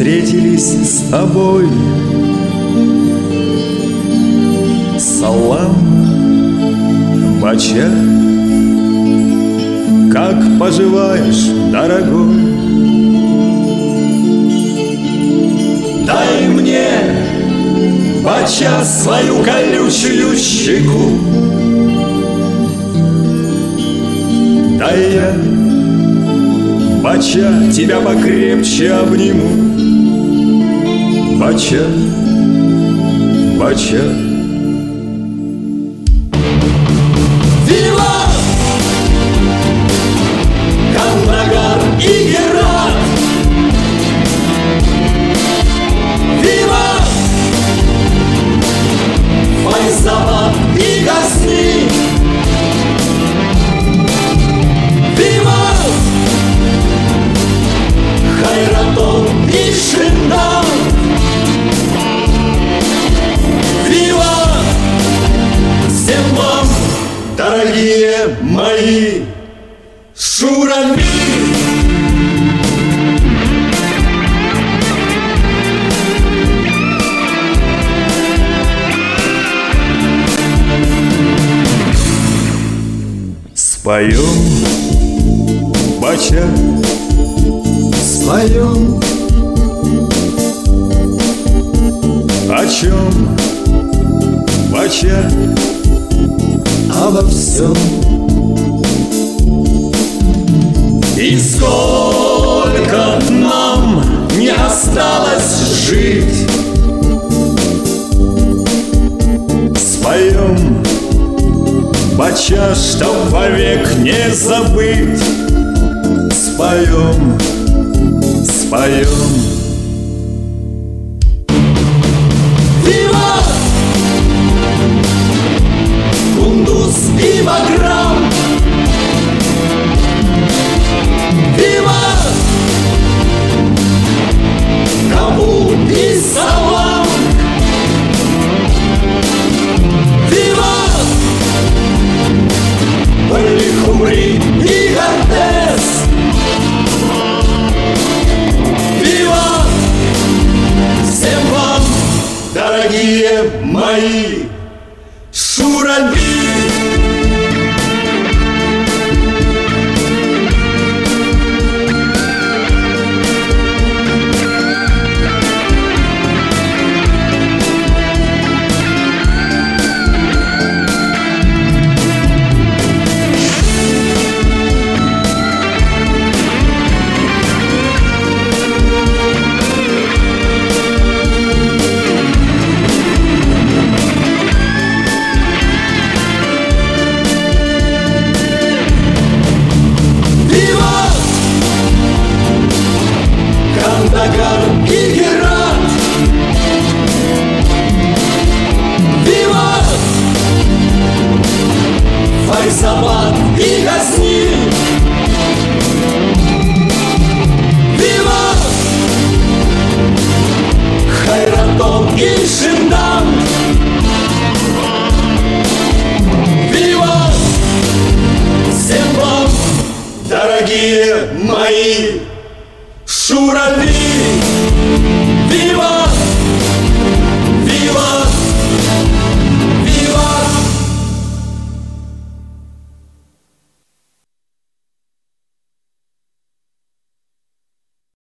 встретились с тобой. Салам, бача, как поживаешь, дорогой? Дай мне, бача, свою колючую щеку. Дай я, бача, тебя покрепче обниму. Бача, бача. Виват! Кандагар и Герат! Виват! Файзабад и Газни! Виват! Хайратон и Шиндан! Виват! Всем вам, дорогие мои шурави! Споем, бача, споем. О чем, бача? Обо всем. И сколько нам не осталось жить, споем, бача, чтоб вовек не забыть. Споем, споем. Виват! Кундуз и Баграм! Виват! Кабул и Салам! Виват! Вали-Хумри и Гортес! Виват! Всем вам, дорогие мои шурави! Кандагар и Герат! Виват! Файзабад и Газни! Виват! Хайратон и Шиндан! Виват! Всем вам, дорогие мои шурави!